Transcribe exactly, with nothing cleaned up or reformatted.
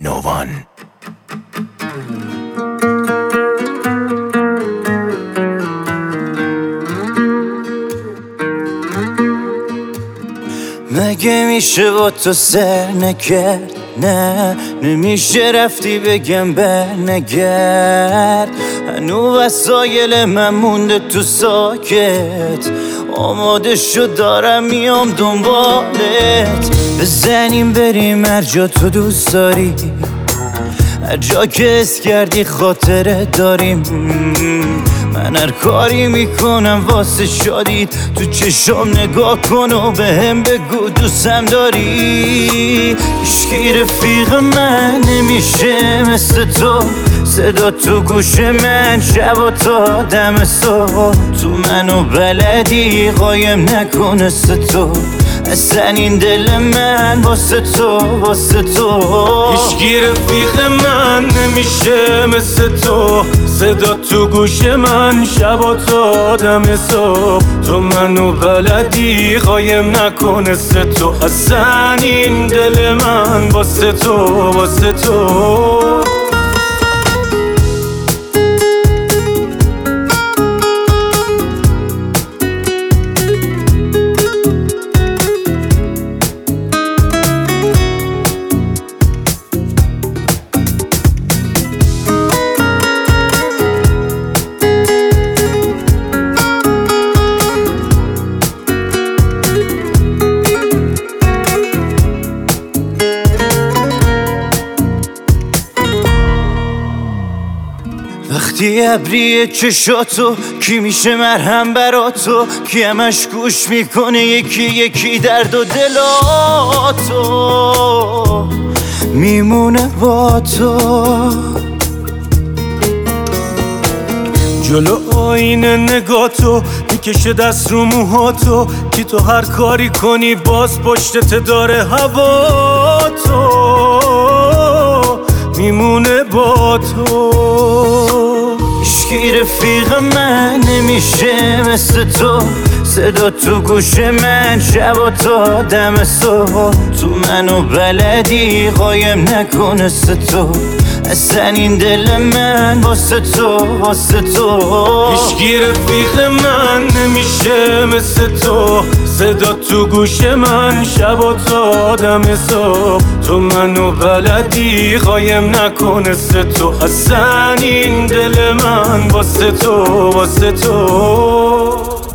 نووان. مگه میشه با تو سر نکرد؟ نه نمیشه رفتی بگم برنگرد. هنو وسایل من مونده تو ساکت، آماده شد دارم میام دنبالت. بزنیم بریم هر جا تو دوست داری، هر جا که اس کردی خاطره داریم. من هر کاری میکنم واسه شادیت، تو چشم نگاه کن و به هم بگو دوستم داری. هیچکی رفیق من نمیشه مثل تو، صدا تو گوش من شب و تا دم صبح. تو منو بلدی قایم نکنه تو، اصلا این دل من واسه تو واسه تو. هیچکی رفیق من نمیشه مثل تو، صدا تو گوش من شب و تا دم صبح. تو منو بلدی قایم نکنه تو، اصلا این دل من واسه تو واسه تو. وقتی ابری چشاتو کی میشه مرهم برا تو، کی همش گوش میکنه یکی یکی درد و دلاتو میمونه با تو. جلو آینه نگاتو میکشه دست رو موهاتو، کی تو هر کاری کنی باز پشتت داره هوا تو میمونه با تو. هیچکی رفیق من نمیشه مثل تو، صدا تو گوش من شب و تا دم صبح. تو منو بلدی قایم نکنه تو، اصلا این دل من واسه تو واسه تو. هیچکی رفیق من نمیشه مثل تو، صدا تو گوش من شب و تا دم صبح. تو منو بلدی قایم نکنه تو، اصلا این دل من واسه تو واسه تو.